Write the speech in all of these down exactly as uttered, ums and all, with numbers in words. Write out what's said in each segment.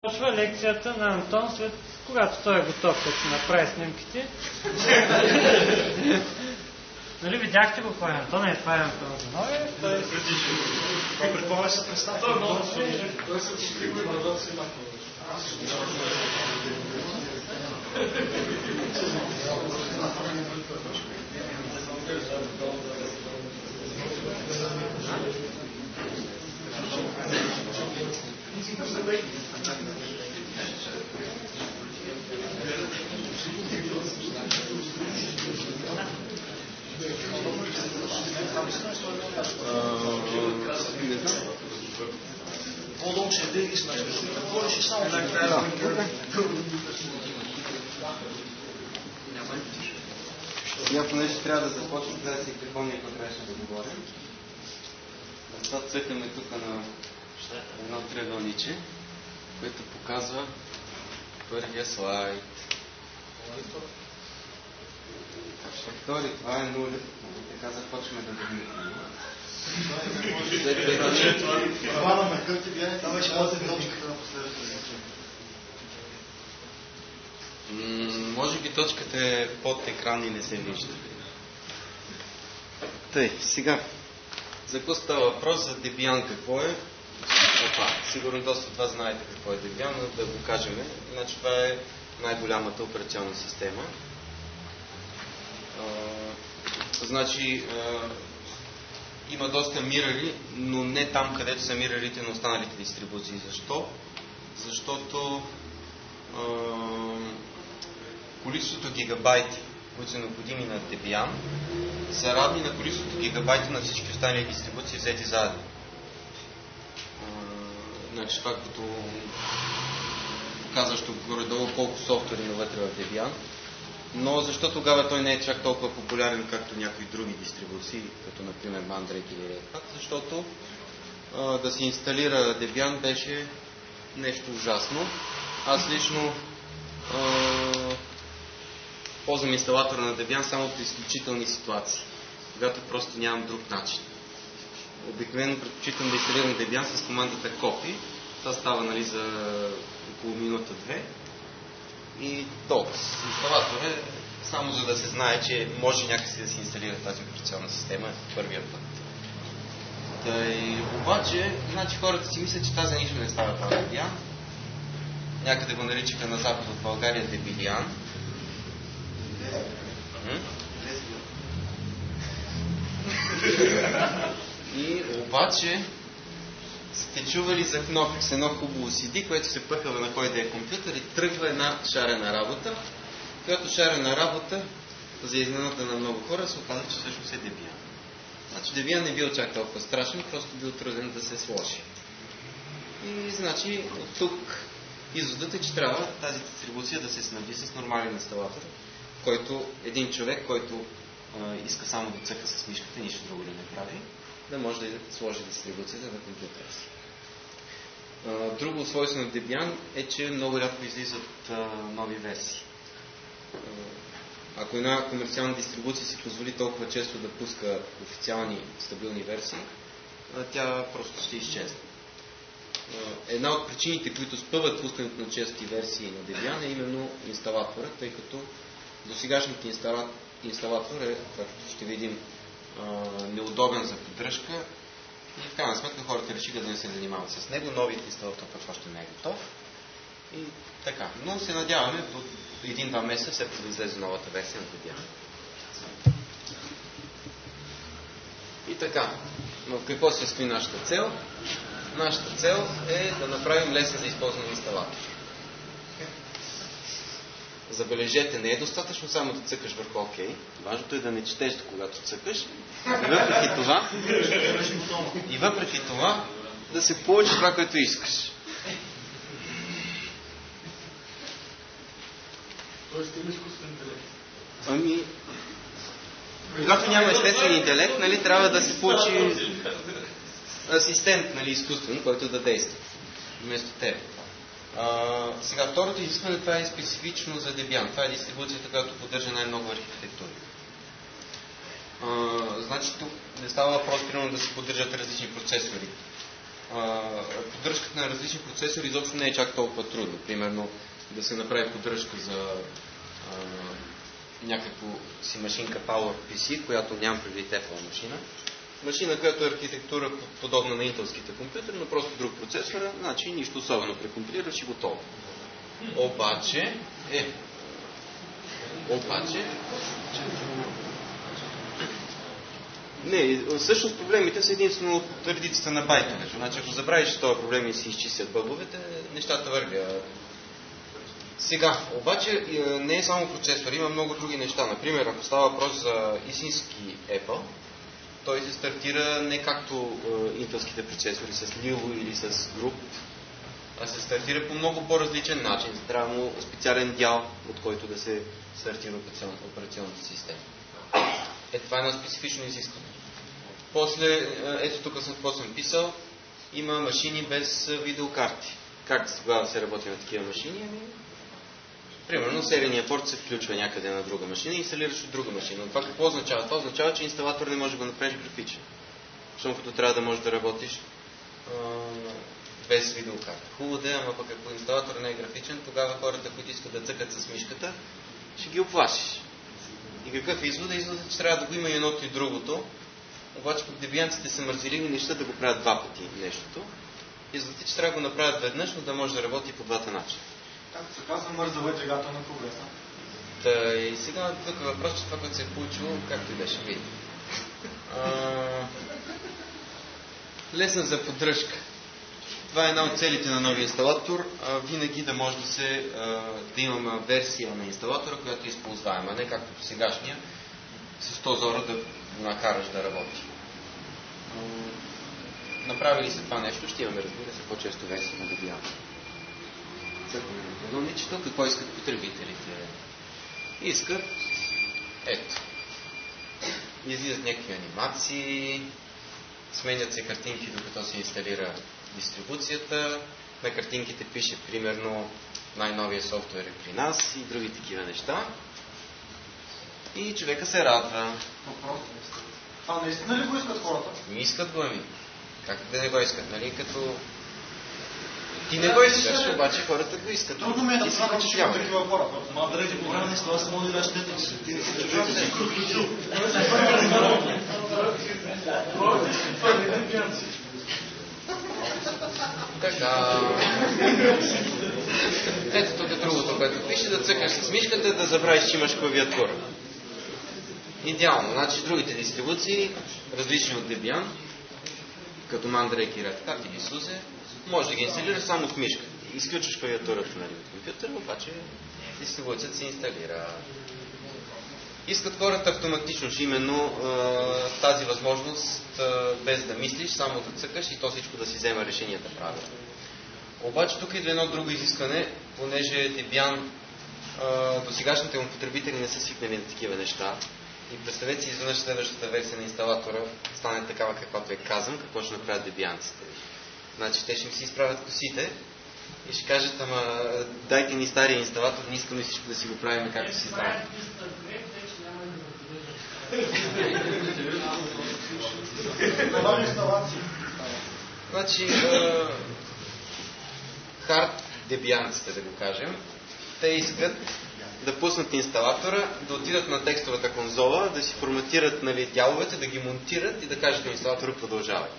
Почва лекцията на Антон, след когато той е готов, като си направи снимките. Нали видяхте го, кой е Антон? Е, това е Антон Занове. Той предполага се представя. Той се подстригва и брадата си махна. По-долу ще да ги смеш. Говориш и само да Я понеже трябва да започнем, да си припомня какво трябваше да говорим. Това цъкаме тук на едно триъгълниче, което показва първия слайд. Втори, това е нуля. Така започваме да дадем. Това на мехърти бяне, това беше пазен точката на последната. Може би точката е под екран и не се вижда. Тъй, сега. За какво става въпрос? За Debian какво е? Опа, сигурно доста от вас знаете какво е Debian, но да го кажем. Значи това е най-голямата операционна система. А, значи а, има доста мирари, но не там, където са мирарите на останалите дистрибуции. Защо? Защото а, количеството гигабайти, които са необходими на Debian, са равни на количеството гигабайти на всички останали дистрибуции взети заедно. Значи това като показващо горе-долу колко софтуер има вътре в Debian, но защо тогава той не е чак толкова популярен, както някои други дистрибуции, като например Mandrake или Red Hat, защото а, да се инсталира Debian беше нещо ужасно. Аз лично а, ползвам инсталатора на Debian само при изключителни ситуации, когато просто нямам друг начин. Обикновено предпочитам да инсталирам Debian с командата copy. Това става, нали, за около минута-две. И толкова. Инсталатор е само за да се знае, че може някакси да се инсталира тази операционна система първия път. Тъй, обаче, значи хората си мислят, че тази нищо не става това Debian. Някъде го наричаха на запад от България Debilian. И обаче сте чували за Knoppix, едно хубаво си ди, което се пъхава на кой да е компютър и тръгва една шарена работа, която шарена работа за изненада на много хора се оказа, че всъщност е Debian. Значи Debian не бил чак толкова страшен, просто бил труден да се сложи. И значи от тук изводът е, че трябва тази дистрибуция да се снабди с нормален инсталатор, който един човек, който а, иска само да цъка с мишката, нищо друго да не прави, да може да сложи дистрибуцията на компютъра си. Друго свойство на Debian е, че много рядко излизат а, нови версии. А, ако една комерциална дистрибуция си позволи толкова често да пуска официални стабилни версии, а, тя просто ще изчезне. Една от причините, които спъват пускането на чести версии на Debian е именно инсталатора, тъй като досегашният инсталатор е, както ще видим, неудобен за поддръжка и в крайна сметка хората решиха да не се занимават с него. Новият инсталатор пък още не е готов. И така. Но се надяваме до един-два месеца все пак да излезе новата версия на Debian. И така. Но в какво се състои нашата цел? Нашата цел е да направим лесен за използване инсталатор. Забележете, не е достатъчно само да цъкаш върху ОК. Важното е да не четеш, когато цъкаш. И въпреки това, и въпреки това да се получи това, което искаш. Тоест има изкуствен интелект. Ами, когато няма естествен интелект, нали, трябва да се получи асистент, нали, изкуствен, който да действа вместо теб. А, сега, второто изискване, това е специфично за Debian. Това е дистрибуцията, която поддържа най-много архитектури. А, значи тук не става въпрос, примерно, да се поддържат различни процесори. поддръжката на различни процесори изобщо не е чак толкова трудно. Примерно да се направи поддръжка за а, някакво си машинка PowerPC, която нямам предвид Apple машина. Машина, която е архитектура подобна на интелските компютъри, но просто друг процесор, значи нищо особено прекомпилираш и готово. Обаче, е, обаче, не, всъщност проблемите са единствено от редицата на байтовете. Значи, ако забравиш този проблем и си изчистят бъговете, нещата вървят. Сега, обаче, не е само процесор, има много други неща. Например, ако става въпрос за истински Apple, той се стартира не както е, интелските процесори с Lilo или с Group, а се стартира по много по-различен начин. Трябва му специален дял, от който да се стартира операционната система. Е, това е едно специфично изискване. После, ето тук съм, какво съм писал, има машини без видеокарти. Как тогава се работи на такива машини? Ами, примерно, серийният порт се включва някъде на друга машина и инсталираш от друга машина. Но това какво означава? Това означава, че инсталатор не може да го направиш графичен. Защото като трябва да можеш да работиш а, без видеокарта. Хубаво да е, ама пък ако инсталатор не е графичен, тогава хората, които искат да цъкат с мишката, ще ги оплашиш. И какъв е изводът? Изводът, че трябва да го има и едното и другото. Обаче пък дебианците са мързеливи неща да го правят два пъти нещото. Изводът е, че трябва да го направят веднъж, но да може да работи по двата начина. Както се казва, мързава е двигател на прогреса. Та и сега тук е въпрос, че това, което се е получило, както и беше, види. Лесна за поддръжка. Това е една от целите на новия инсталатор. А, винаги да може да се а, да имаме версия на инсталатора, която е използваема, не както по сегашния, с сто зора да накараш да работи. А, направили се това нещо, ще имаме, разбира се, по-често версия на Debian. Едномничето, какво искат потребителите? Искат, ето, излизат някакви анимации, сменят се картинки, докато се инсталира дистрибуцията. На картинките пише, примерно, най-новия софтуер е при нас и други такива неща. И човека се радва. Това наистина ли го искат хората? Не искат го, ами. Как да не го искат, нали? Като... Ти не го искаш, обаче хората го искат. Трудно ми е да това, че ще има такива хора. Ма, дреди, по време на това се може да щете, че ти не си човек. Така. Ето тук е другото, което пише, да цъкаш с мишката, да забравиш, че имаш клавиатура. Идеално. Значи другите дистрибуции, различни от Debian, като Mandrake и Red Hat или SUSE, може да ги инсталираш само с мишка. Изключваш клавиатурата на компютъра, обаче дистрибуцията се инсталира. Искат хората автоматично, че именно е, тази възможност, е, без да мислиш, само да цъкаш и то всичко да си взема решенията правилно. Обаче тук идва едно друго изискване, понеже Debian, е, до сегашните му потребители не са свикнали на такива неща. И представете си изведнъж следващата версия на инсталатора стане такава, каквато е казан, какво ще направят дебианците. Значи те ще ми си изправят косите и ще кажат, ама дайте ни стария инсталатор, не искаме всичко да си го правим както си знае. Значи, хард дебианците, да го кажем, те искат да пуснат инсталатора, да отидат на текстовата конзола, да си форматират, нали, дяловете, да ги монтират и да кажат на инсталатора продължавай.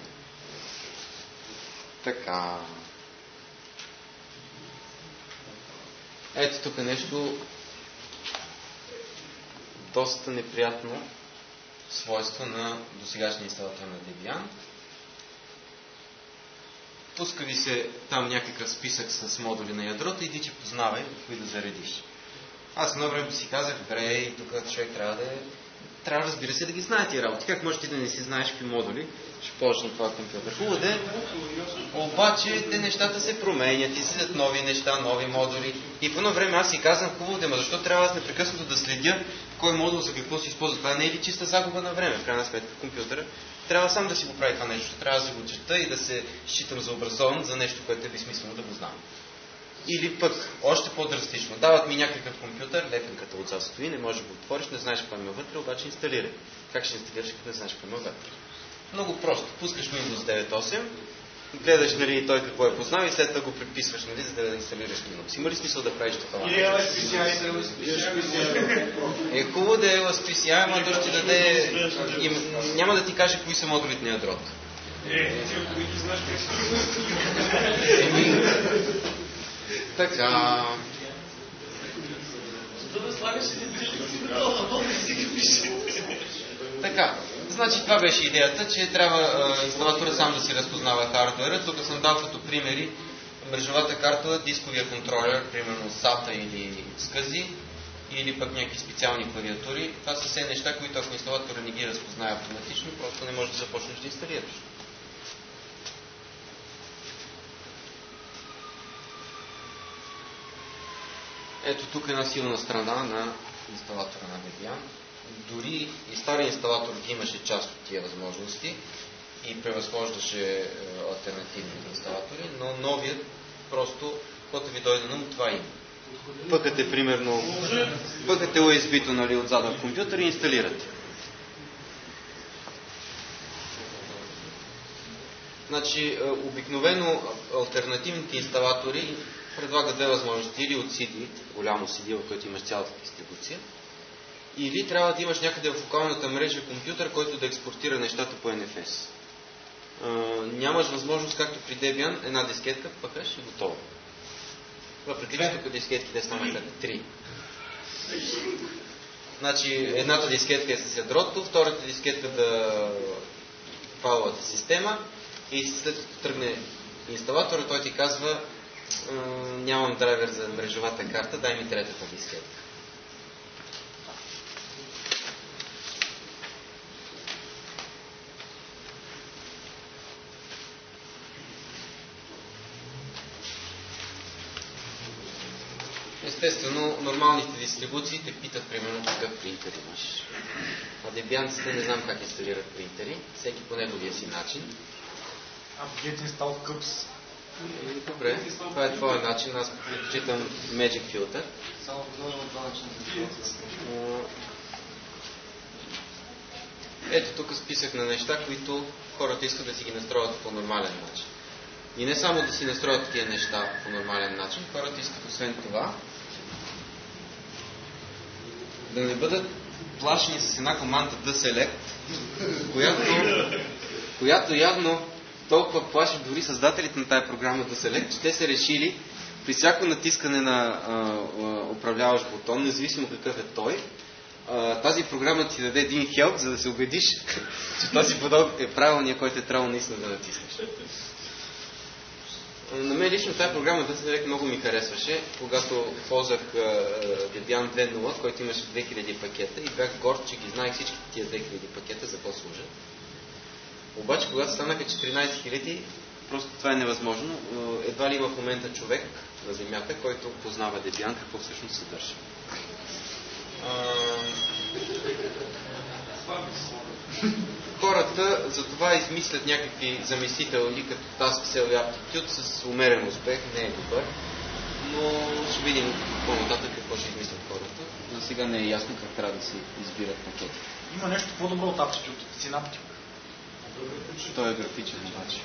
Така. Ето тук е нещо доста неприятно свойство на досегашния инсталатор на Debian. Пуска ви се там някакъв списък с модули на ядрото и иди, че познавай кои да заредиш. Аз едно време си казах, добре, и тук човек трябва да е... Трябва, разбира се, да ги знае тия работи. Как можеш ти да не си знаеш какви модули ще ползваш на това компютър? Хубаво де, обаче те нещата се променят, излизат нови неща, нови модули. И по едно време аз си казвам, хубаво де, ма защо трябва аз непрекъснато да следя кой модул за какво се използва? Това не е ли чиста загуба на време? В крайна сметка компютъра трябва сам да си го прави това нещо. Трябва да се го чета и да се считам за образован за нещо, което е безсмислено да го знам. Или пък, още по-драстично, дават ми някакъв компютър, лепенката отзад стои, не можеш да го отвориш, не знаеш какво има вътре, обаче инсталирай. Как ще инсталираш, като не знаеш какво има вътре? Много просто. Пускаш Windows девет осем гледаш, нали, той какво е познал и след това го приписваш, нали, за да инсталираш Linux. Има ли смисъл да правиш това? Или ел ес пи си ай, да ел ес пи си ай. Е хубаво да е ел ес пи си ай, ама то ще даде... Им... Няма да ти каже кои са модулите на ядрото. Е, ти ако ги знаеш как се... Така... За да слагаш един движник на това, да си ги пише. Така, значи това беше идеята, че трябва е, инсталатора сам да си разпознава хардуера. Тук съм дал като примери мрежовата карта, дисковия контролер, примерно сата или скъзи, или пък някакви специални клавиатури. Това са все неща, които ако инсталатора не ги разпознае автоматично, просто не можеш да започнеш да инсталираш. Ето тук е една силна страна на инсталатора на Debian. Дори и стария инсталатор имаше част от тия възможности и превъзхождаше е, алтернативни инсталатори, но новият просто, когато ви дойде на ум, това има. Пъкате примерно, пъкате ю ес би-то, нали, отзад в компютър и инсталирате. Значи, обикновено алтернативните инсталатори предлагат две възможности. Или от си ди, голямо си ди, в което имаш цялата дистрибуция, или трябва да имаш някъде в локалната мрежа компютър, който да експортира нещата по ен еф ес. А, нямаш възможност, както при Debian, една дискетка, пъкаш и готово. Въпреки че тук дискетките станаха три. Значи, едната дискетка е с ядрото, втората дискетка да файловата система и след като тръгне инсталатора, той ти казва: нямам драйвер за мрежовата карта, дай ми третата дискетка. Естествено, нормалните дистрибуции те питат примерно какъв принтер имаш. А дебианците не знам как инсталират принтери, всеки по неговия си начин. Update install cups. Добре, това е твоя начин, аз предпочитам Magic Filter. Само по два начина. Ето тук списък на неща, които хората искат да си ги настроят по нормален начин. И не само да си настроят тия неща по нормален начин, хората искат освен това да не бъдат плашени с една команда dselect, която, която явно толкова плаши дори създателите на тая програма dselect, че те са решили при всяко натискане на а, а, управляващ бутон, независимо какъв е той, а, тази програма ти даде един help, за да се убедиш, че този бутон е правилният, който е трябвало наистина да натиснеш. На мен лично тази програма dselect много ми харесваше, когато ползвах Debian две точка нула, който имаше две хиляди пакета и бях горд, че ги знаех всички тия две хиляди пакета за какво служат. Обаче, когато станаха четиринайсет хиляди, просто това е невъзможно. Едва ли има в момента човек на Земята, който познава Debian, какво всъщност съдържа. Хората за това измислят някакви заместителни, като Task-Cell и Aptitude, с умерен успех, не е добър, но ще видим по-нататък какво ще измислят хората. За сега не е ясно как трябва да се избират пакети. Има нещо по-добро от Aptitude, Synaptic. Той е графичен обаче.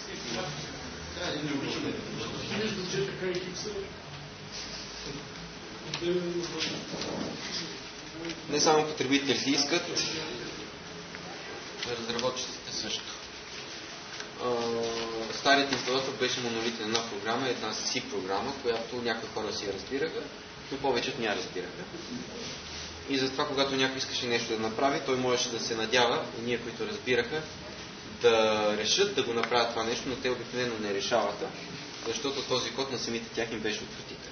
Не само потребителите искат, разработчиците също. Старият инсталатор беше монолитен една програма, една C програма, която някои хора си я разбираха, но повечето не я разбираха. И затова, когато някой искаше нещо да направи, той можеше да се надява, и ние, които разбираха, да решат да го направят това нещо, но те обикновено не решаваха, защото този код на самите тях им беше отвратителен.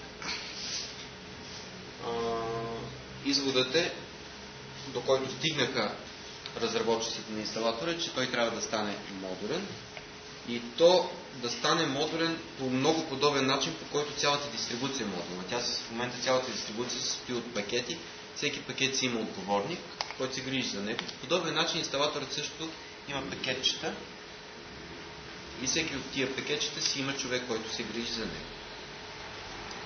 Изводът е, до който стигнаха разработчиците на инсталатора, че той трябва да стане модулен и то да стане модулен по много подобен начин, по който цялата дистрибуция е модулна. Тя в момента цялата дистрибуция се състои от пакети, всеки пакет си има отговорник, който се грижи за него. По подобен начин инсталаторът също има пакетчета и всеки от тия пакетчета си има човек, който се грижи за него.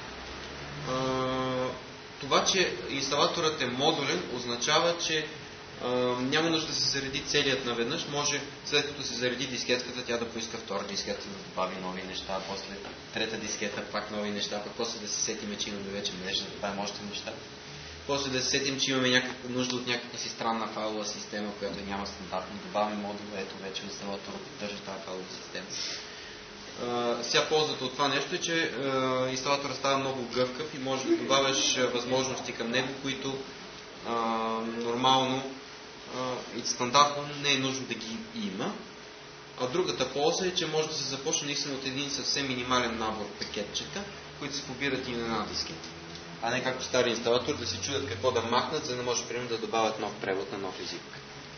Това, че инсталаторът е модулен, означава, че няма нужда да се зареди целият наведнъж. Може след като се зареди дискетката, тя да поиска втора дискета, да добави нови неща, после трета дискета, пак нови неща, пък после да се сетиме, че имаме вече мрежа, да добавим още неща. После да се сетим, че имаме някаква нужда от някаква си странна файлова система, която няма стандартно. Добавим модула, ето вече инсталатора поддържа тази файлова система. Uh, сега ползата от това нещо е, че uh, инсталатора става много гъвкав и може да добавяш uh, възможности към него, които uh, нормално uh, и стандартно не е нужно да ги има. А другата полза е, че може да се започне наистина от един съвсем минимален набор пакетчета, които се побират и на една дискета. А не както стари инсталатор да се чудят какво да махнат, за да може примерно да добавят нов превод на нов език.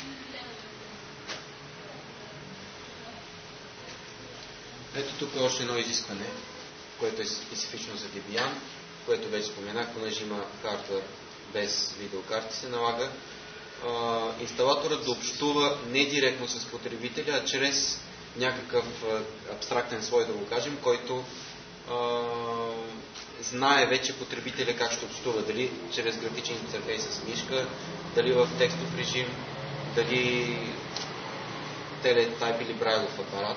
Ето тук е още едно изискване, което е специфично за Debian, което вече споменах, понеже има хардвер без видеокарти, се налага а, инсталаторът да общува не директно с потребителя, а чрез някакъв а, абстрактен слой, да го кажем, който а, знае вече потребителя как ще общува. Дали чрез графичен интерфейс с мишка, дали в текстов режим, дали телетайп или брайлов апарат.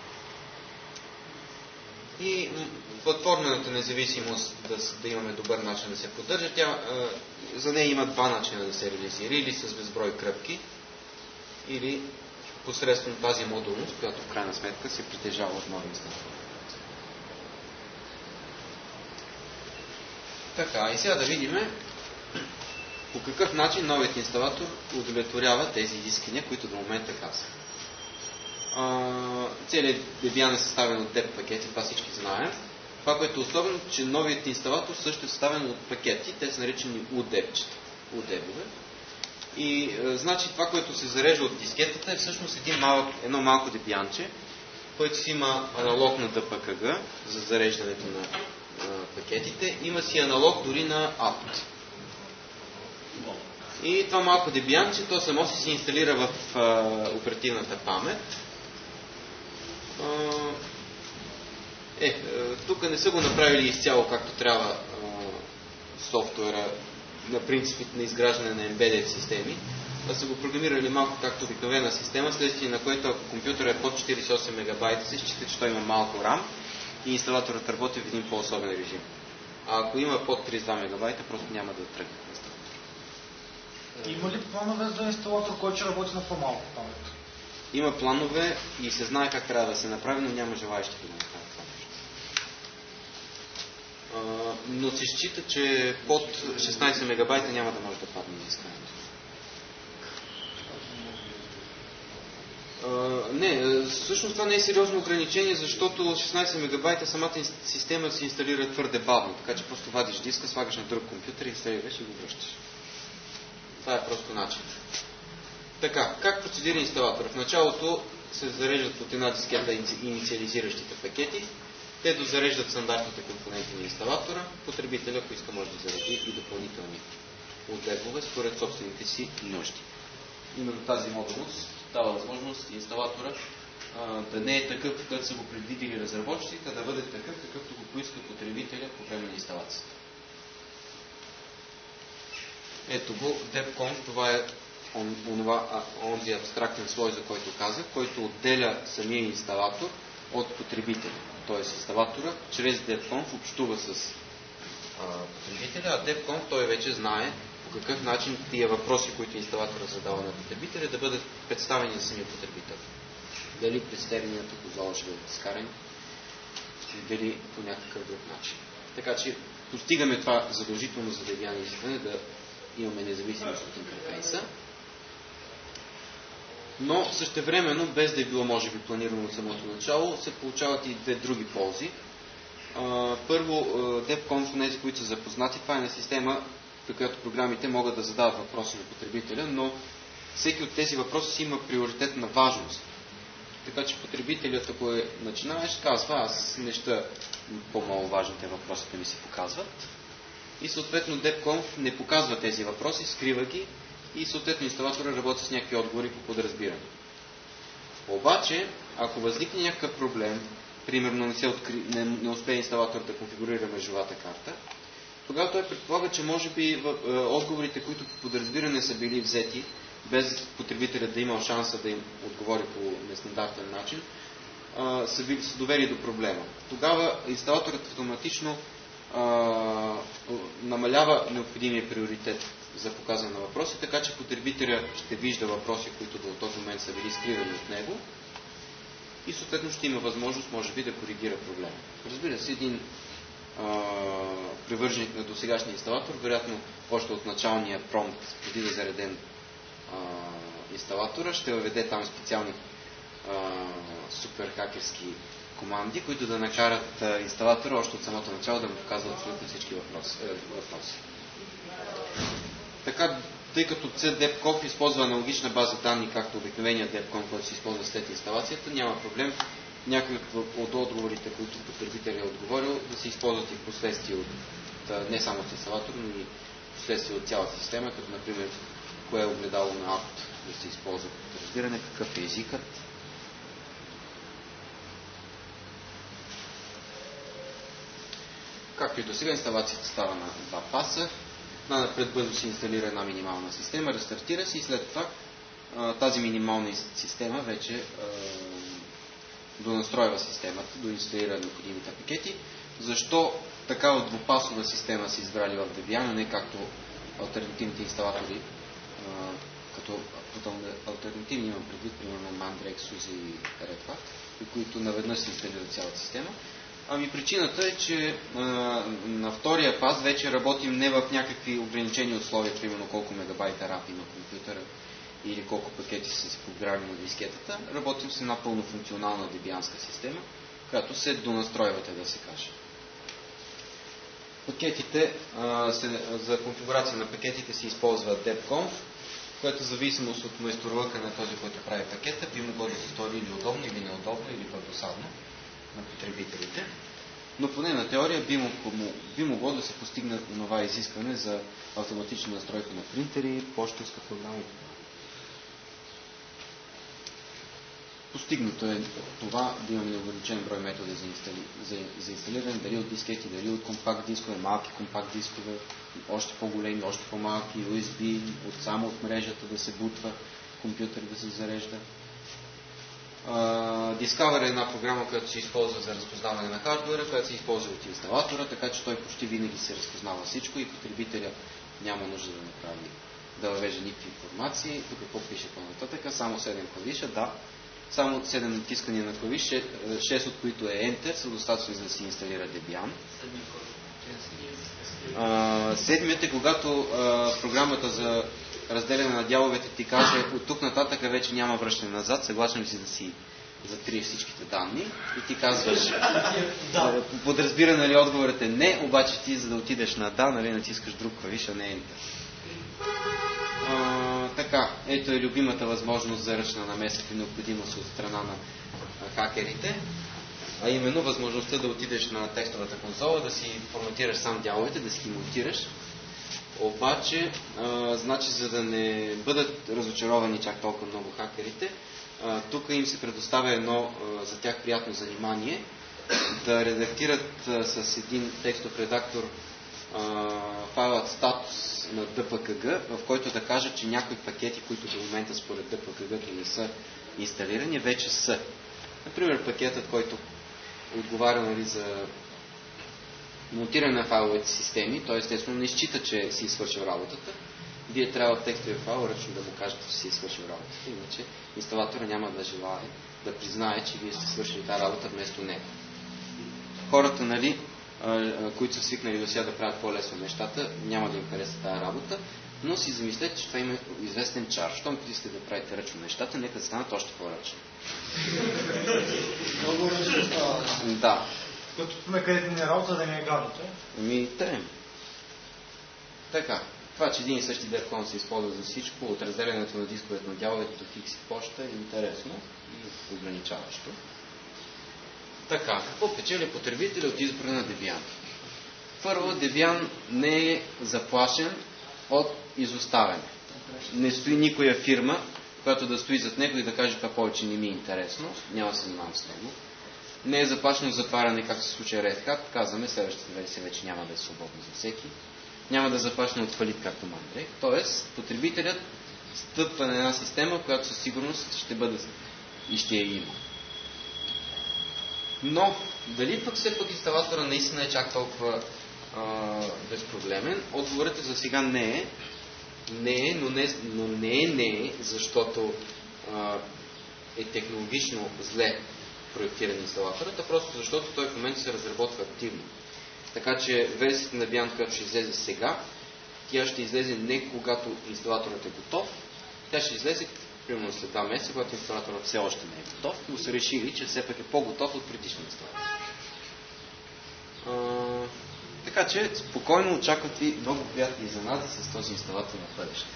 И платформената независимост да, да имаме добър начин да се поддържа, тя, а, за нея има два начина да се реализира. Или с безброй кръпки, или посредством тази модулност, която в крайна сметка се притежава от нови инсталатори. Така, и сега да видим по какъв начин новият инсталатор удовлетворява тези изисквания, които до момента казах. Целият Debian е съставен от деп пакети, това всички знаем. Това, което е особено, че новият инсталатор също е съставен от пакети, те са наричани ю дебчета, ю дебове. И е, значи това, което се зарежда от дискетата е всъщност един малък, едно малко Debianче, който си има аналог на ди пи кей джи за зареждането на е, пакетите, има си аналог дори на apt. И това малко Debianче, то само си се инсталира в е, оперативната памет. Е, тук не са го направили изцяло както трябва софтуера на принципите на изграждане на embedded системи, а са го програмирали малко както обикновена система, следствие на което ако компютър е под четиридесет и осем мегабайта, се счита, че той има малко RAM и инсталаторът работи в един по-особен режим. А ако има под тридесет и два мегабайта, просто няма да тръгне инсталатор. Има ли планове за инсталатор, който ще работи на по-малко памет? Има планове и се знае как трябва да се направи, но няма желаещи да направят това нещо. Но се счита, че под шестнадесет мегабайта няма да може да падне изискването. Не, всъщност това не е сериозно ограничение, защото шестнадесет мегабайта самата система се инсталира твърде бавно, така че просто вадиш диска, слагаш на друг компютър, инсталираш и го връщаш. Това е просто начин. Така, как процедира инсталатор? В началото се зареждат от една дискета инициализиращите пакети. Те дозареждат стандартните компоненти на инсталатора. Потребителя, ако иска, може да зареди и допълнителни отдебове според собствените си нужди. Именно тази модулност дава възможност инсталатора а, да не е такъв, какъвто са го предвидили разработчиците, а да бъде такъв, какъвто го поиска потребителя по време на инсталацията. Ето го, debconf, това е он, онова, а, онзи абстрактен слой, за който казах, който отделя самия инсталатор от потребителя. Тоест инсталатора чрез debconf общува с а, потребителя, а debconf той вече знае по какъв начин тия въпроси, които инсталатора задава на потребителя, да бъдат представени за самия потребител. Дали през термината конзола ще бъдат изкарани, дали по някакъв друг начин. Така че постигаме това задължително за Debian изискване да имаме независимост от интерфейса, но същевременно, без да е било може би планирано от самото начало, се получават и две други ползи. Първо, debconf, тези, които са запознати, това е на система, при която програмите могат да задават въпроси на потребителя, но всеки от тези въпроси си има приоритет на важност. Така че потребителят, ако е начинаеш, казва, аз неща по-маловажните въпроси да ми се показват. И съответно debconf не показва тези въпроси, скрива ги и съответно инсталатора работи с някакви отговори по подразбиране. Обаче, ако възникне някакъв проблем, примерно не, се откри, не, не успее инсталатор да конфигурира мрежовата карта, тогава той предполага, че може би в, е, отговорите, които по подразбиране са били взети, без потребителят да имал шанса да им отговори по нестандартен начин, са, били, са довели до проблема. Тогава инсталаторът автоматично а, намалява необходимия приоритет за показване на въпроси, така че потребителя ще вижда въпроси, които до този момент са били скривани от него и съответно ще има възможност, може би, да коригира проблема. Разбира се, един а, привърженик на досегашния инсталатор, вероятно още от началния промпт, преди да зареден а, инсталатора, ще въведе там специални супер хакерски команди, които да накарат а, инсталатора още от самото начало да му показва абсолютно всички въпроси. Е, въпроси. Така, тъй като CDEPCONF използва аналогична база данни, както обикновения DEPCONF, който се използва след инсталацията, няма проблем някои от отговорите, които потребителят е отговорил, да се използват и в последствие от, не само от инсталатор, но и в последствие от цялата система, като например кое е огледало на акт да се използва като разбиране, какъв е езикът. Както и до сега, инсталацията става на два паса. Най-напред бързо се инсталира една минимална система, рестартира се и след това тази минимална система вече донастройва системата, доинсталира необходимите пакети. Защо такава двупасова система са избрали в Debian, а не както алтернативните инсталатори, като алтернативни имам предвид, примерно Mandrake, SUSE и Red Hat, които наведнъж се инсталират цялата система? Ами причината е, че а, на втория пас вече работим не в някакви ограничени условия, примерно колко мегабайта рап има компютъра или колко пакети са си подбрали на дискетата. Работим с една пълнофункционална дебианска система, която се донастройвате, да се каже. Пакетите, а, се, за конфигурация на пакетите се използва DEPCONF, което в зависимост от майсторлъка на този, който прави пакета, би могло да се стори или удобно, или неудобно, или по-досадно на потребителите. Но поне на теория би, могло, би могло да се постигне това изискване за автоматична настройка на принтери, почтенска програма. Постигнато е това да имаме неограничен брой методи за, инстали... за, за инсталиране, дали от дискети, дали от компакт дискове, малки компакт дискове, още по-големи, още по-малки, ю ес би, от само от мрежата да се бутва, компютър да се зарежда. Uh, Discover е една програма, която се използва за разпознаване на хардуера, която се използва от инсталатора, така че той почти винаги се разпознава всичко и потребителя няма нужда да направи, да въвежда никакви информации. Тук какво пише по-нататък? Само седем клавиша, да. Само седем натискания на клавиш, шест от които е Enter, са достатъчно за да се инсталира Debian. Uh, седмият е когато uh, програмата за разделяне на дяловете ти каже, от тук нататък вече няма връщане назад, съгласен ли си да си затриеш всичките данни и ти казваш, да. Подразбира, нали, отговорът е не, обаче ти за да отидеш на да, нали, натискаш друг клавиш, а не Enter. А, така, ето е любимата възможност за ръчна намеса при необходимост от страна на хакерите, а именно възможността да отидеш на текстовата конзола, да си форматираш сам дяловете, да си ги монтираш. Обаче, а, значи, за да не бъдат разочаровани чак толкова много хакерите, а, тук им се предоставя едно а, за тях приятно занимание да редактират а, с един текстов редактор а, файлът статус на ди пи кей джи, в който да кажат, че някои пакети, които до момента според ди пи кей джи не са инсталирани, вече са. Например, пакетът, който отговаря, нали, за монтиране на файловите системи, той естествено не счита, че си е свършил работата. Вие трябва в текстовия файл ръчно да му кажете, че си е свършил работата, иначе инсталатора няма да желае да признае, че вие сте свършили тази работа вместо него. Хората, нали, които са свикнали до сега да правят по-лесно нещата, няма да им хареса тази работа, но си замислете, че това има известен чар. Щом искате да правите ръчно нещата, нека да станат още по-ръчни. Много ръчно става. Да. Като поне където не е работа, да не е гадното. Ами, трем. Така. Това, че един и същи DEPCONF се използва за всичко, от разделянето на дисковете на дяловете до фикс и почта, е интересно и ограничаващо. Така, какво печели потребителя от избора на Debian? Първо, Debian не е заплашен от изоставяне. Не стои никоя фирма, която да стои зад него и да каже, това повече не ми е интересно, няма да се занимавам с него. Не е заплашено затваряне, както се случва Red Hat. Казваме, следващата версия вече няма да е свободна за всеки. Няма да започне от фалит, както Mandrake. Тоест, потребителят стъпва на една система, която със сигурност ще бъде и ще я има. Но, дали пък все пък инсталатора наистина е чак толкова а, безпроблемен? Отговорът е за сега не е. Не е, но не, но не е, не е, защото а, е технологично зле проектиран инсталаторът, а просто защото той в момента се разработва активно. Така че версията на Debian, която ще излезе сега, тя ще излезе не когато инсталаторът е готов, тя ще излезе примерно след два месеца, когато инсталаторът все още не е готов, но са решили, че все пак е по-готов от предишния инсталатор. А, така че спокойно очакват ви много приятни изненади с този инсталатор на бъдеще.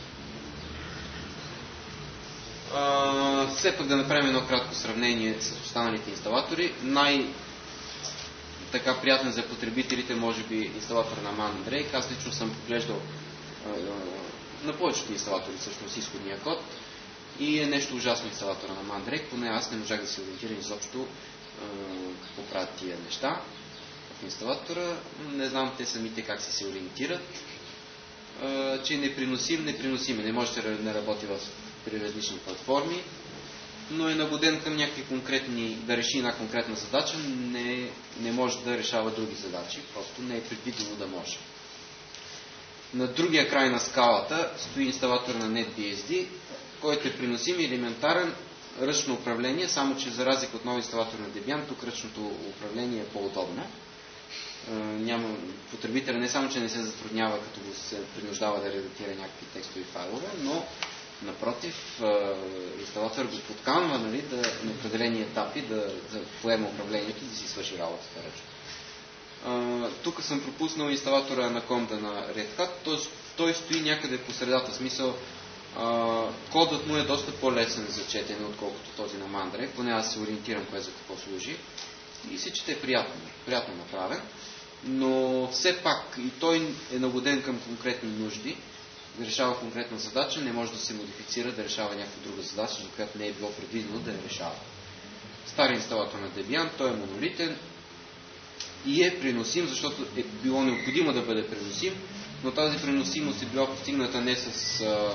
Uh, все пак да направим едно кратко сравнение с останалите инсталатори. Най- така приятен за потребителите може би инсталатор на Mandrake. Аз лично съм поглеждал uh, uh, на повечето инсталатори всъщност изходния код и е нещо ужасно инсталатора на Mandrake. Поне аз не можах да се ориентирам изобщо uh, какво правят тия неща в инсталатора. Не знам те самите как се се ориентират. Uh, че е неприносим, неприносим. Не може да не работи в при различни платформи, но е нагоден към някакви конкретни, да реши една конкретна задача, не, не може да решава други задачи, просто не е предвидено да може. На другия край на скалата стои инсталатор на NetBSD, който е приносим и елементарен ръчно управление, само че за разлика от нов инсталатор на Debian, тук ръчното управление е по-удобно. Няма, потребителя не само, че не се затруднява, като го се принуждава да редактира някакви текстови файлове, но напротив, инсталатор го подканва, нали, да, на определени етапи да, да поема управлението и да си свърши работата ръчно. Тук съм пропуснал инсталатора на Conda на Red Hat, т.е. той стои някъде по средата. В смисъл, а, кодът му е доста по-лесен за четене, отколкото този на Mandrake, поне аз се ориентирам кое за какво служи и се чете приятно, приятно направен, но все пак и той е нагоден към конкретни нужди, да решава конкретна задача, не може да се модифицира да решава някаква друга задача, за която не е било предвидено да я решава. Стария инсталатор на Debian, той е монолитен и е преносим, защото е било необходимо да бъде преносим, но тази преносимост е била постигната не с а,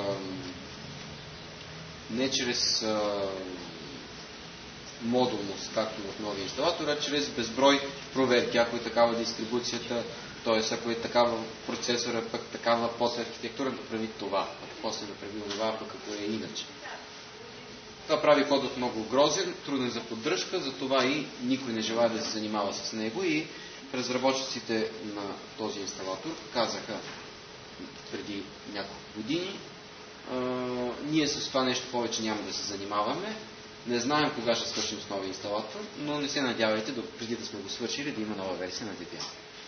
не чрез а, модулност, както в новия инсталатор, а чрез безброй проверки, ако е такава дистрибуцията, т.е. ако е такава процесора, пък такава после архитектура, да прави това, пък после да прави това, пък какво е иначе. Това прави кодът много грозен, труден за поддръжка, затова и никой не желая да се занимава с него и разработчиците на този инсталатор казаха преди няколко години, а, ние с това нещо повече няма да се занимаваме, не знаем кога ще свършим с новия инсталатор, но не се надявайте, преди да сме го свършили, да има нова версия на Debian.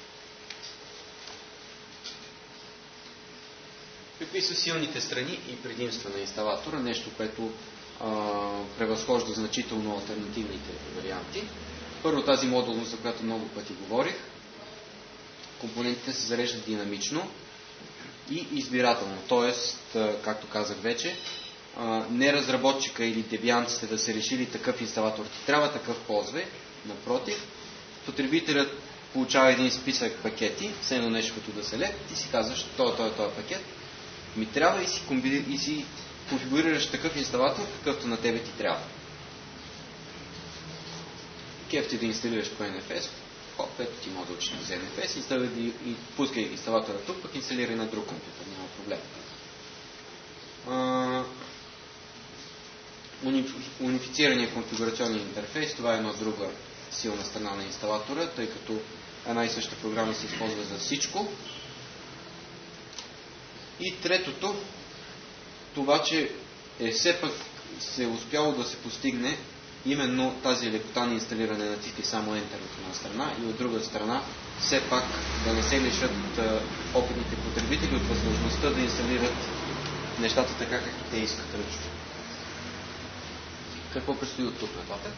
Какви са силните страни и предимства на инсталатора? Нещо, което а, превъзхожда значително алтернативните варианти. Първо, тази модулност, за която много пъти говорих. Компонентите се зареждат динамично и избирателно. Тоест, както казах вече, а, не разработчика или дебианците да са решили такъв инсталатор ти трябва, такъв ползвай. Напротив, потребителят получава един списък пакети, все едно нещо като да се леп, ти си казваш, това, това, това пакет ми трябва и си, комби... и си конфигурираш такъв инсталатор, какъвто на тебе ти трябва. Кеф ти да инсталираш по Ен Еф Ес, хоп, ето ти модулчето за Ен Еф Ес, инсталирай и, и пускай инсталатора тук, пък инсталирай на друг компютър, няма проблем. А... Униф... Унифицирания конфигурационен интерфейс, това е една друга силна страна на инсталатора, тъй като една и съща програма се използва за всичко. И третото, това, че е все пък се е успяло да се постигне именно тази лекота на инсталиране на типи само Enter от една страна и от друга страна все пак да не се лишат опитните потребители от възможността да инсталират нещата така, както те искат ръчно. Какво предстои от тук нататък?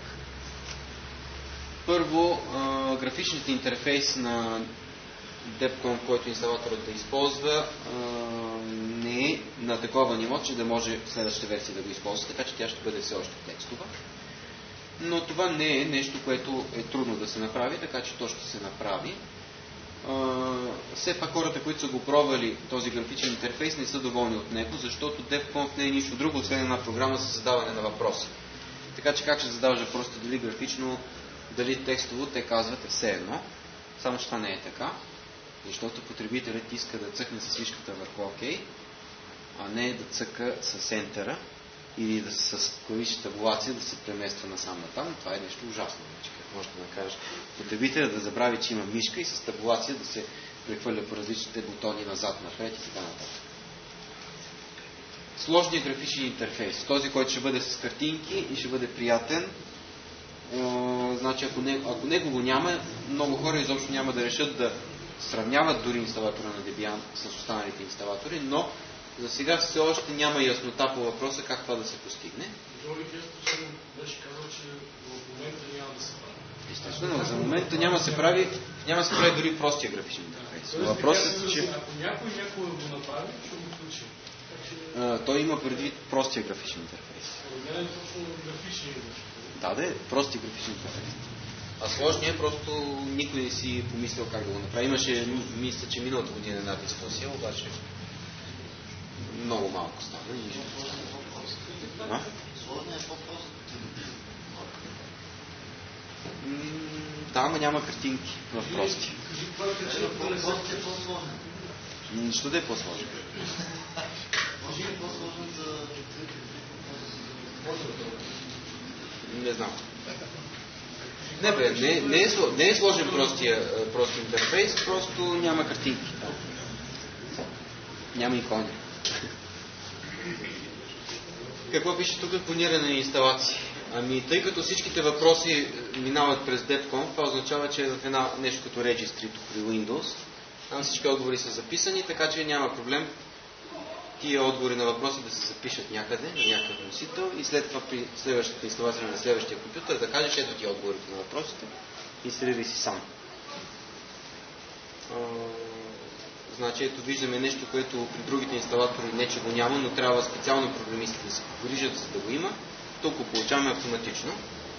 Първо, графичният интерфейс на Debcom, който инсталаторът да използва, не е на такова ниво, че да може в следващата версия да го използва, така че тя ще бъде все още текстова. Но това не е нещо, което е трудно да се направи, така че то ще се направи. Uh, все пак хората, които са го пробвали този графичен интерфейс, не са доволни от него, защото DevConf не е нищо друго, освен една програма за задаване на въпроси. Така че как ще задаваш въпросите, дали графично, дали текстово, те казват все едно. Само че това не е така, защото потребителят иска да цъкне с мишката върху OK, а не да цъка с Enter или да с клавиша табулация да се премества насам натам. Това е нещо ужасно. Как можеш да накажеш потребителя да забрави, че има мишка и с табулация да се прехвърля по различните бутони назад, напред и така нататък. Сложният графичен интерфейс, този, който ще бъде с картинки и ще бъде приятен. Е, значи, ако, не, ако него го няма, много хора изобщо няма да решат да сравняват дори инсталатора на Debian с останалите инсталатори, но за сега все още няма яснота по въпроса как това да се постигне. Жори Кесточен беше казал, че в момента няма да се прави. Естествено, за момента няма се прави, няма се прави дори простия графичен интерфейс. Въпросът е, че ако някой някой го направи, ще го включи. А, той има предвид простия графичен интерфейс. Не е точно графичен интерфейс. Да, да, простия графичен интерфейс. А сложният просто никой не си помислил как да го направи. Имаше, мисля, че миналата година една дискусия, обаче много малко стана. Сложният е по-прост. Да, ама няма картинки в прости. Прости е по-сложен. Що да е по-сложен? Може ли по-сложен за... Не знам. Не бе, не, не, е, не е сложен простия, простия интерфейс, просто няма картинки. Няма икони. Какво пише тук? Планиране на инсталации. Ами, тъй като всичките въпроси минават през DevConf, това означава, че е в една нещо като registry при Windows. Там всички отговори са записани, така че няма проблем тия отговори на въпроси да се запишат някъде, на някакъв носител и след това при следващата инсталация на следващия компютър да кажеш, ето ти отговорите на въпросите, инсталирай си сам. А, значи, ето виждаме нещо, което при другите инсталатори не че го няма, но трябва специално програмистите да се погрижат, за да го има. Тук го получаваме автоматично.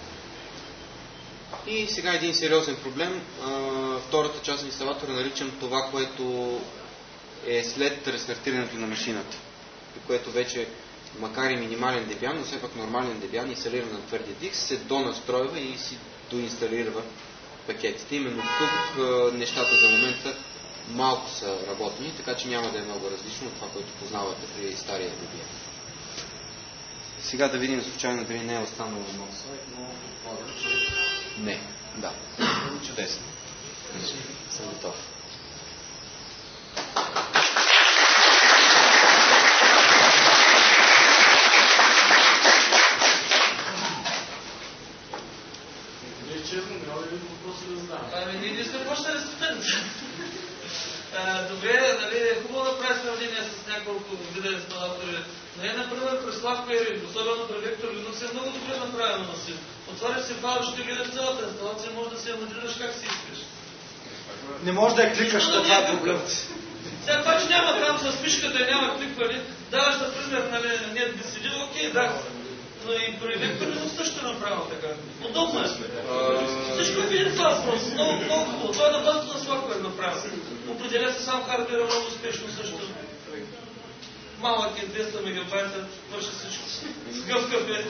И сега един сериозен проблем. А, втората част на инсталатора наричам това, което е след рестартирането на машината, при което вече, макар и минимален Debian, но все пак нормален Debian, инсталиран на твърдия диск, се донастройва и си доинсталира пакетите. Именно тук а, нещата за момента малко са работени, така че няма да е много различно от това, което познавате при стария Debian. Сега да видим случайно дали не е останало много сайт, но не, да. Чудесно. Съм готов. Ами, ние не сме почнали да студенти. Добре, нали, е хубаво да прави сравнение с няколко вида инсталатори. Но е, например, при Slackware, особено при Vector Linux, е много добре направено на си. Отваряш си файл, ще гледаш цялата инсталация, може да си я моделираш как си искаш. Не може да я кликаш, това е проблем. Сега това, че няма там с мишката и няма кликване, даваш за пример, нали, не би седил, окей, да. Но и при Vector Linux също е направено така. Удобно е. Всичко е в един клас просто. Много, много хубаво. Това е на базата на Slackware направено. Определя се сам хардвера много успешно също. Малък е двеста мегабайта, върши всичко. Гъвкав е.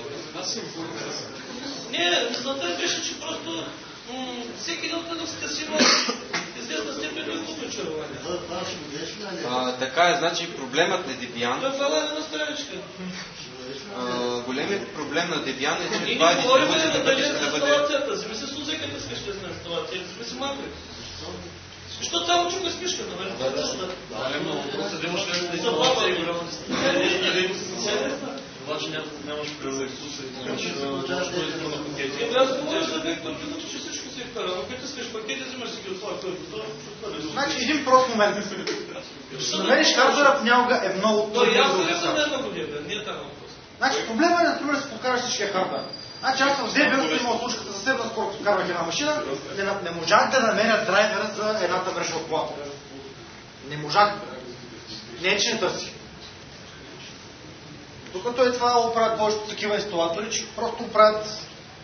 Не, за това беше, че просто м- всеки един от Linux си има известна степен и изгубно чарование. Така е, значи проблемът на Debian... Това е фала на страничка. Големият проблем на Debian е, че ние това е не говорим дистрибуция да дали да за бъде... инсталацията. Вземи се Суза, като искаш да на инсталация. Вземи се Matrix. Защо цяло чука с мишката, нали? Да, да. Да, но въпросът да имаш нещо инсталация и голяма дистанция. Обаче нямаш примерно Исуса и нямаш точно избор на пакети. Аз говоря за Vector Linux, че всичко си е вкарано. Като искаш пакети, взимаш си ги от това, който това. Значи един прост момент. Намериш хардвера понякога е много То и трудно аз да не обясня. съм една година, не е тази въпрос. Значи проблема е, например, да се покажеш всичкия хардвер. Значи аз в Debian имал случката за себе, скоро вкарвах една машина, не, не можах да намеря драйвера за едната мрежова плата. Не можах. Не е, че не търси. Докато е това оправят повечето такива инсталатори, че просто правят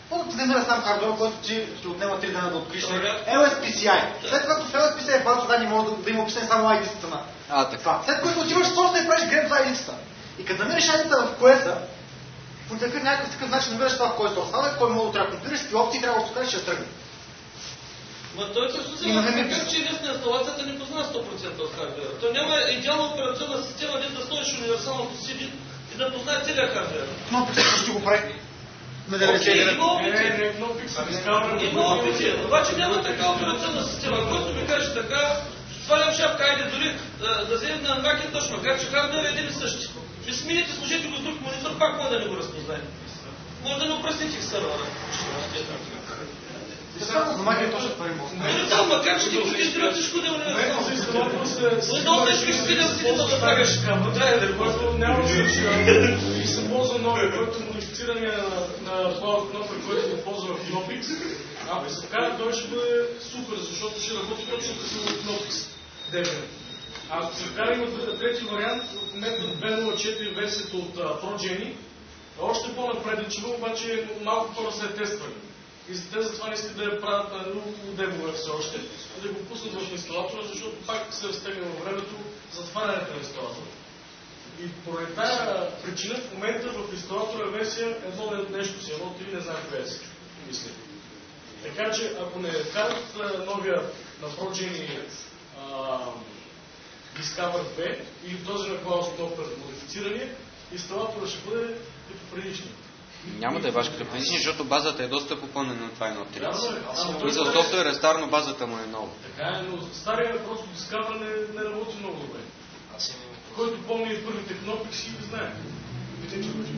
Какво да ти намира сам хардуер, който ти ще отнема три дена да откриеш? ел ес пи си ай. След това в ел ес пи си ай базата данни може да, да има описане само ай ди-стата на А, така. след което отиваш сорта и правиш грем за ай ди-стата. И като намериш ай ди-стата в Quest, по такъв някакъв такъв начин намираш това в кой сорт става, кой мога да трябва да компилираш, какви опции трябва да кажеш, ще тръгне. Ма той също се няма така, че лесно инсталацията не познава сто процента от хардуера. Той няма идеална операционна система, де да сложиш универсалното си ди и да познае целия хардуер. Но пък ще го прави. Окей, има опити. Има опити, обаче няма така операционна система. Който ми каже така, свалям шапка, айде дори да, да вземем на Macintosh, макар че хардуер е един и същи. Ще смените, служете го с друг монитор, пак може да не го разпознае. Може да не опростите в сървъра. Само за Macintosh ще пари може. Не, да, макар че ти го регистрират всичко да е универсално. Много тежко ще видя си да направиш. Който няма значение и се ползва новия, който е модифицирания на Power Knopper, който го ползва в Knopix. Ако се вкара, той ще бъде супер, защото ще работи точно като Knopix. Debian. Ако се вкара, има трети вариант, в момента две точка нула четири версията от ProGeny, още по-напредничева, обаче малко хора се е тествали. И те затова не искат да я правят на удебове все още, да го пуснат в инсталатора, защото пак се разтегне във времето затварянето на инсталатора. И поради тази причина в момента в инсталатора е версия едно нещо си, едно три, не знам коя е си, мисля. Така че ако не карат новия на ProGeny Discover две или този на Klaus Knopper модифицирания, инсталатора ще бъде като предишния. Няма да е баш като предишния, защото базата е доста попълнена на това едно точка тридесет. И за софтуер е стар, но базата му е нова. Така е, но стария просто Discover не, не работи много добре. Който помни и първите кнопки си ги знае. Питайте го.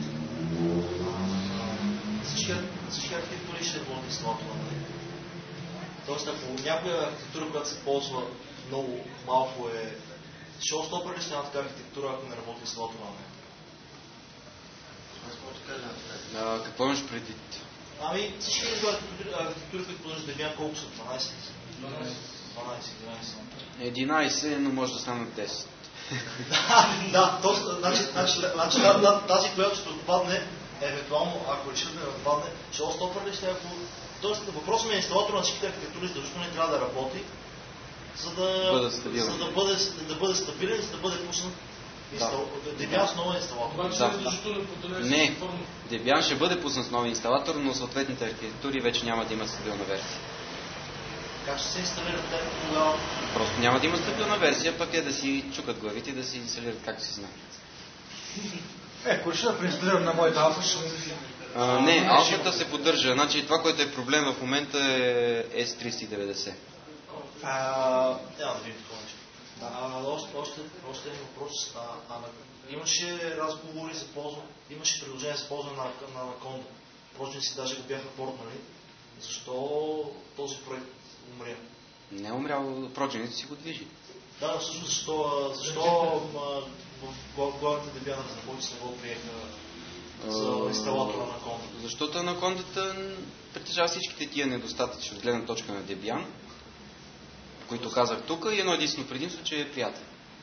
Всички архитектури ще работи с латова. Тоест, ако някоя архитектура, която се ползва много малко е шоустопър ли ще няма така архитектура, ако не работи с латова? А, какво имаш преди? Ами, всички архитектури, които положиш да бяха колко са? дванайсет? дванайсет, единайсет. единайсет, но може да станат десет. Да, значи тази, която ще отпадне, евентуално, ако решите да отпадне, ще остопър ли ще ако... Тоест, въпросът ми е инсталатор на всичките архитектури, задължително не трябва да работи, за да, бъде за да, бъде, да бъде стабилен, за да бъде пуснат Debian с нова инсталатор. Да. Не, Debian ще бъде пуснат с нова инсталатор, но съответните архитектури вече няма да има стабилна версия. Как ще се инсталират те тогава? Просто няма да има стабилна версия, пък е да си чукат главите и да си инсталират както си знаят. Е, ако ще да преинсталирам на моята алфа, ще а, не, алфата се поддържа. Значи това, което е проблем в момента е ес триста и деветдесет. Няма да видим такова нещо. А, още, още, още един въпрос. А, а, имаше разговори за ползване, имаше предложение за ползване на, на, на Conda. Прочен си даже го бяха портнали. Защо този проект умря? Не е умрял, Progeny си го движи. Да, но всъщност защо, защо в главните Debian разработчици не го приеха за инсталатора на Conda? Защото Анакондата притежава всичките тия недостатъчни от гледна точка на Debian, които казах тук, и едно единствено предимство, че е приятел.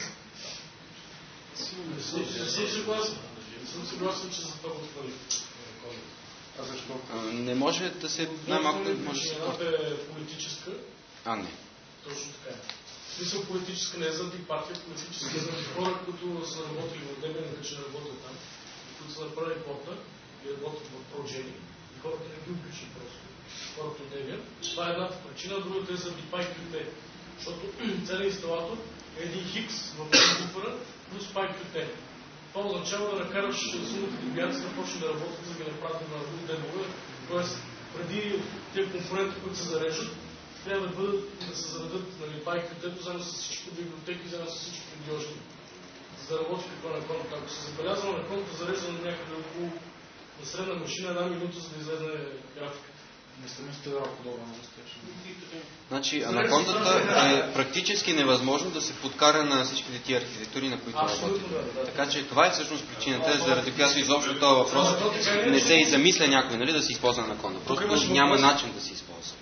Не си съгласен. Съм съгласен, че за това го твърди. А защо? Не може да се... Най-малко не може да се... Едната е политическа. А, не. Точно така е. Смисъл политическа не е заради партия, политическа е заради хора, които са работили в Debian, че работят там, които са направили порта и работят в ProGeny. И хората не ги включили просто. Хората от Debian. Това е едната причина, другата е заради PyQt. Защото целият инсталатор е един хикс в буфера плюс PyQt. Това означава да накараш сумата дебианци да почне да работят, за да ги направят на демове. Тоест, преди тези компоненти, които се зареждат, трябва да бъдат, да се заредат на PyQt-то, заедно с всички библиотеки, заедно с всички библиотеки, за да работи какво на конта. Ако се забелязва на конта, зарежда на някъде около на средна машина една минута, за да излезе графиката. Не сте ми стъгал подобно. Значи, анакондата е практически невъзможно да се подкара на всичките тия архитектури, на които работи. Така че това е всъщност причината, заради която изобщо този въпрос не се и замисля някой, нали, да се използва анаконда. Просто няма начин да се използва.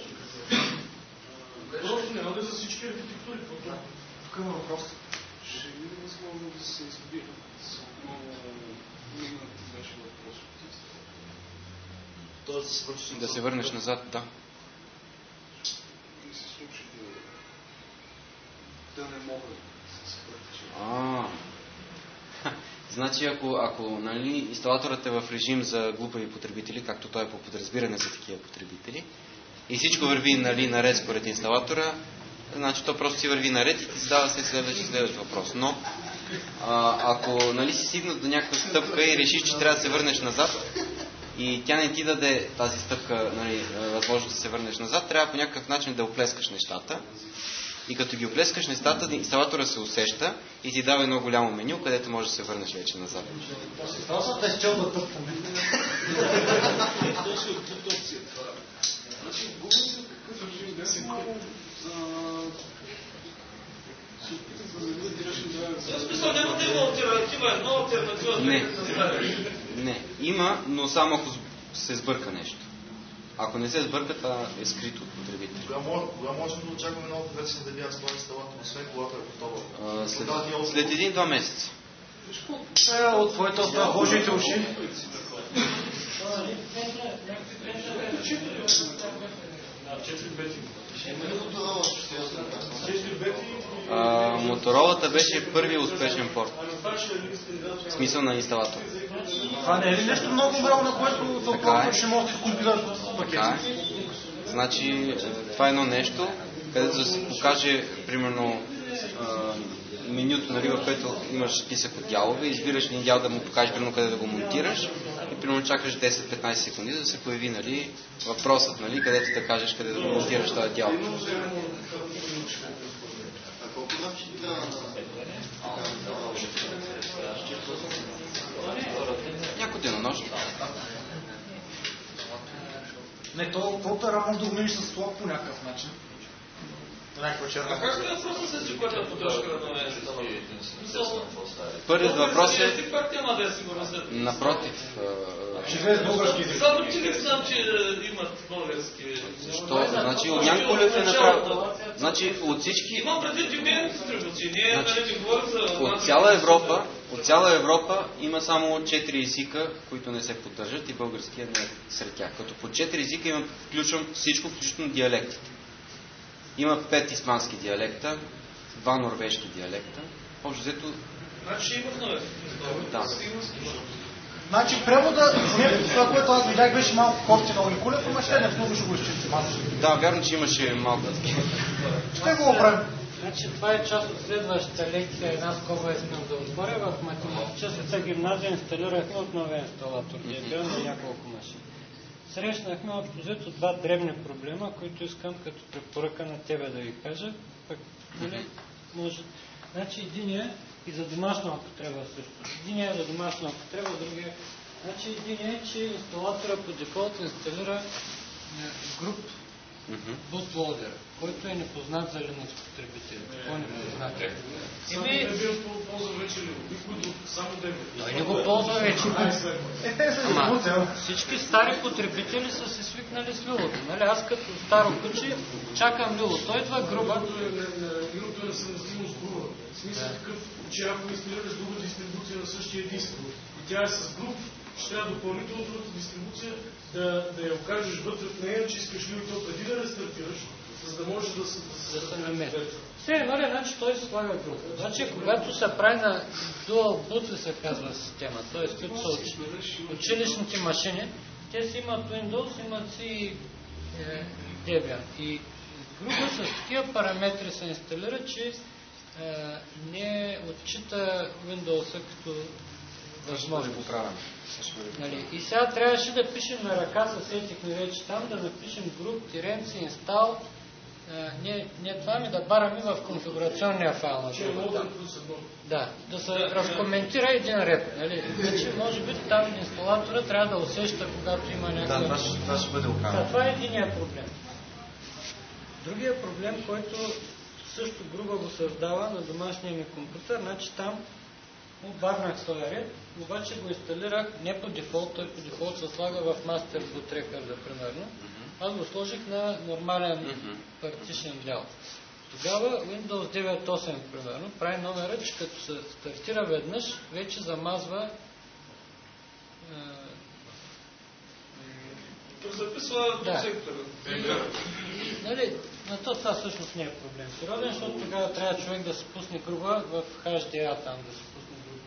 Просто няма да за всички архитектури. Тук има въпрос. Ще ви е възможно да се избира. Само мигнат беше въпрос. Тоест да се върнеш Да се върнеш назад, да. И се случи да, да не могат да се въртиш. А, значи ако, ако нали, инсталаторът е в режим за глупави потребители, както той е по подразбиране за такива потребители, и всичко върви нали, наред според инсталатора, значи то просто си върви наред и ти задава се следващ, следващ въпрос. Но а, ако нали, си стигнат до някаква стъпка и решиш, че трябва да се върнеш назад и тя не ти даде тази стъпка, нали, възможност да се върнеш назад, трябва по някакъв начин да оплескаш нещата. И като ги оплескаш нещата, инсталатора се усеща и ти дава едно голямо меню, където можеш да се върнеш вече назад. Просто е чел да тъпваме. Точно от опция това. Значи, говорим за какъв режим да си за... Се опитам да заведа директно да... В смисъл няма да има алтернатива, едно алтернатива. Не. Не. Има, но само ако се сбърка нещо. Ако не се сбърка, това е скрито от потребителя. Кога можем да очакваме новата версия да бяга с този инсталатор, освен когато е готова? След, след един-два месеца. Е, от твоите от Божиите уши. А, Моторолата беше първи успешен порт. В смисъл на инсталатор. Това не е ли нещо много голямо, на което тълковато ще може да скопира пакет? Значи, това е едно нещо, където да се покаже, примерно, менюто, нали, в което имаш списък от дялове, избираш един дял да му покажеш, примерно, къде да го монтираш и, примерно, чакаш десет-петнайсет секунди, за да се появи, нали, въпросът, нали, където да кажеш къде да го монтираш този дял. Някой денонощ. Не, то филтъра може да го минеш с слог по някакъв начин. А как е въпросът с диката поддръжка на новия инсталатор? Първият въпрос е... Ти пак няма да е сигурно след... Напротив. Живее с български език. Само ти не знам, че имат български... Що? Значи Огнян Колев е направил... Значи от всички... Имам предвид юбилейни дистрибуции. Ние нали не говорим за... От цяла Европа, от цяла Европа има само четири езика, които не се поддържат и българския не е сред тях. Като по четири езика има включвам всичко, включително диалектите. Има пет испански диалекта, два норвежки диалекта. Общо взето... Значи има в новия. Да. Значи превода, това, което аз видях, беше малко кофтино Николев, ама ще не много ще го изчистим. Да, вярно, че имаше малко такива. Ще го оправим. Значи това е част от следващата лекция, една скоба искам да отворя. В математическата гимназия инсталирахме от новия инсталатор, дебел на няколко машини. Срещнахме общо взето два дребни проблема, които искам като препоръка на тебе да ви кажа. Пък, нали, може... Значи един е и за домашна употреба също. Един е за домашна употреба, другия... Значи един е, че инсталатора по дефолт инсталира груп bootloader, който е непознат за Linux потребители. Какво е непознат? Само не бил ползва вече ли? Никой само да е. Той не го ползва вече. Е, те са дистрибуция. Всички стари потребители са се свикнали с Лилото. Нали? Аз като старо куче чакам Лило. Той идва груба. Лилото е съвместимо с груба. В смисъл такъв, че ако инсталираш друга дистрибуция на същия диск и тя е с груп, ще трябва допълнително другата дистрибуция да, да я окажеш вътре в нея, че искаш ли то преди да рестартираш, за да може да се да се намери. Все едно ли, значи той се слага група. Значи когато се прави на Dual Boot се казва система, т.е. които са училищните машини, те си имат Windows, имат си е, Debian. И група с такива параметри се инсталира, че е, не отчита Windows като възможно. Нали? И сега трябваше да пишем на ръка, съсетихме вече там, да напишем груп, тиренци, инстал. Не, не това ми да бараме в конфигурационния файл на групата. Да, да се разкоментира един ред. Нали? Значи, може би там инсталатора трябва да усеща, когато има някакъв... Да, това ще, това ще бъде окана. Да, това е единия проблем. Другия проблем, който също грубо го създава на домашния ми компютър, значи там обърнах този ред, обаче го инсталирах не по дефолт, той по дефолт се слага в Master Boot Record, примерно. Аз го сложих на нормален mm-hmm. партишен дял. Тогава Windows девет точка осем, примерно, прави номера, че като се стартира веднъж, вече замазва записва Да. до сектора. Нали, на то това всъщност не е проблем сериозен, защото тогава трябва човек да се пусне група в Ейч Ди Ей там, да се пусне група.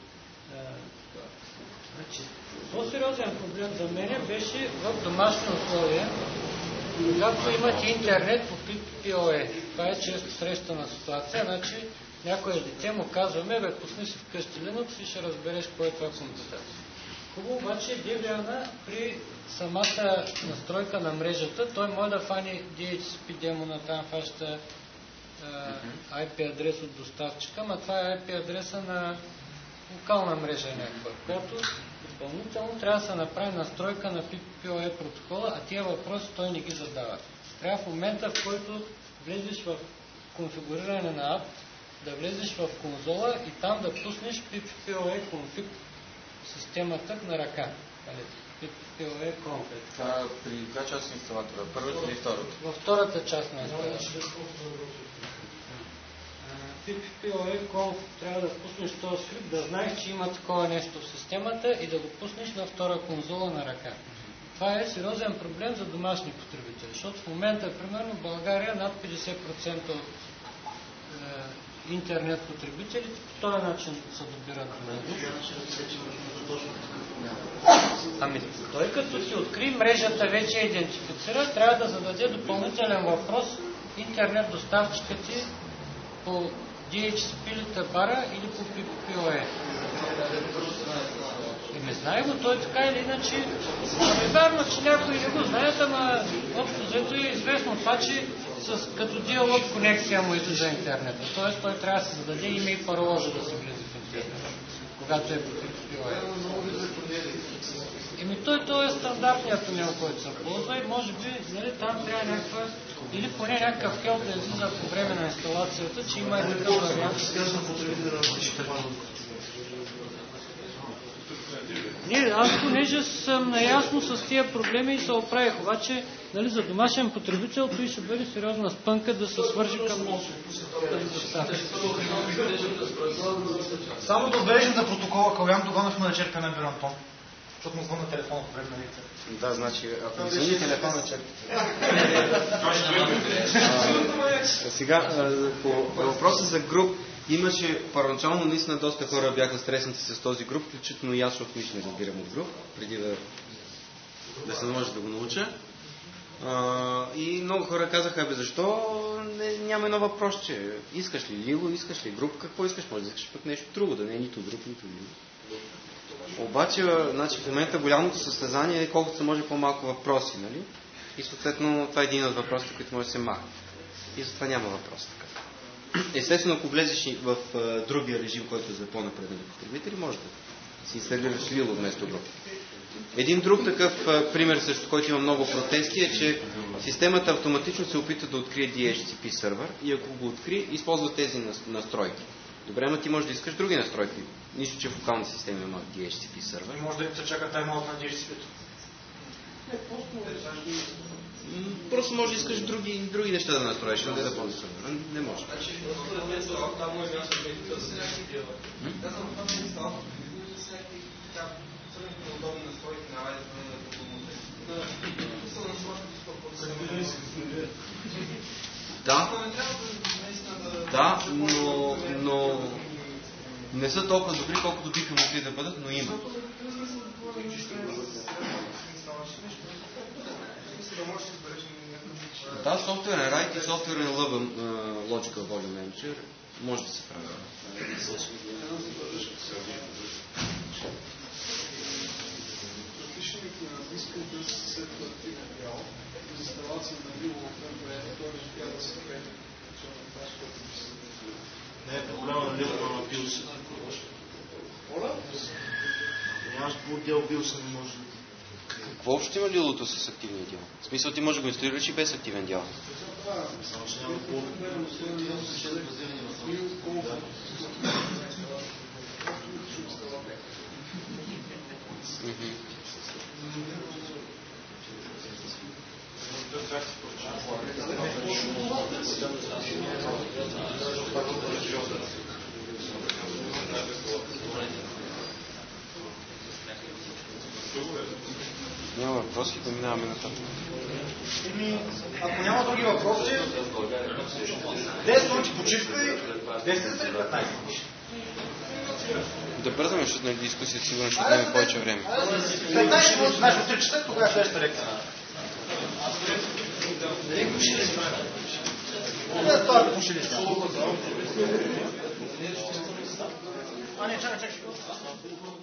Значи, по-сериозен проблем за мен беше в домашни условия, когато имате интернет по пи пи о и. Това е често срещана ситуация, значи някое дете му казваме, бе, пусни си вкъщи Linux и ще разбереш кое е това комплектация. Хубаво обаче Debian при самата настройка на мрежата, той може да фани ди ейч си пи демона, там фаща ай пи адрес от доставчика, но това е ай пи адреса на локална мрежа някаква, която допълнително трябва да се направи настройка на пи пи о и протокола, а тия въпроси той не ги задава. Трябва в момента, в който влезеш в конфигуриране на ап, да влезеш в конзола и там да пуснеш пи пи о и config системата на ръка. пи пи о и config. Това при два часа инсталатора, първата или втората? Във втората част на инсталацията. пи пи о и conf трябва да пуснеш този скрипт, да знаеш, че има такова нещо в системата и да го пуснеш на втора конзола на ръка. Това е сериозен проблем за домашни потребители, защото в момента, примерно, в България над петдесет процента от е, интернет потребителите по този начин се добират до него. Ами, той като си откри мрежата вече идентифицира, трябва да зададе допълнителен въпрос интернет доставчика ти по ди ейч си пи бара или по пи пи о и. Еми знае го, той така или иначе. Ами вярно, че някои не го знаят, ама общо взето е известно това, че с, като диалог конекция му иде за интернета. Тоест той трябва да се зададе име и парола, за да се влезе в интернет, когато е по пи пи о и. Еми той, той е стандартният тунел, който се ползва и може би нали, там трябва някаква или поне някакъв хелп да излиза по време на инсталацията, че има и такъв вариант. Не, аз понеже съм наясно с тия проблеми и се оправих, обаче нали, за домашен потребител той ще бъде сериозна спънка да се свържи към доставчик. Само да отбележим за протокола, Калян Доганов ме начерпя на Антон. Защото му звънна телефона по време на лекция. Да, значи, ако не звъни телефона, чакайте. Сега, по въпроса за груп, имаше първоначално наистина доста хора бяха стреснати с този груп, включително и аз, защото нищо не разбирам от груп, преди да, да се наложи да го науча. А, и много хора казаха, бе, защо не, няма едно въпрос, че искаш ли лило, искаш ли груп, какво искаш, може да искаш пък нещо друго, да не е нито груп, нито лило. Обаче, значи, в момента голямото състезание е колкото се може по-малко въпроси, нали? И съответно това е един от въпросите, които може да се махне. И затова няма въпрос така. Естествено, ако влезеш в а, другия режим, който е за по-напреднали потребители, може да си инсталираш лило вместо груп. Един друг такъв а, пример, също, който има много протести, е, че системата автоматично се опита да открие ди ейч си пи сервер и ако го откри, използва тези настройки. Добре, но ти можеш да искаш други настройки. Нищо, че в локалната система има ди ейч си пи сервер. И може да се чака тайм-аут на ди ейч си пи-то. Просто може да искаш други, други неща да настроиш, но да да ползваш сервера. Не може. Да, да, но, но не са толкова добри, колкото биха могли да бъдат, но има. Да, софтуерен райт и софтуерен Logical Volume Manager може да се прави. Не е проблема на лилото на билса. Нямаш по отдел билса, не може. Какво общо има лилото с активния дял? В смисъл ти можеш да го инсталираш и без активен дял. Само че няма по Няма въпрос. въпроси и да минаваме нататък. Еми, ако няма други въпроси, десет минути почивка и десет или петнайсет. Да бързаме, защото на дискусията сигурно ще отнеме повече време. петнайсет минути, знаеш, от три часа, тогава е следващата лекция. Да, това е пушили. А не, чакай, чакай.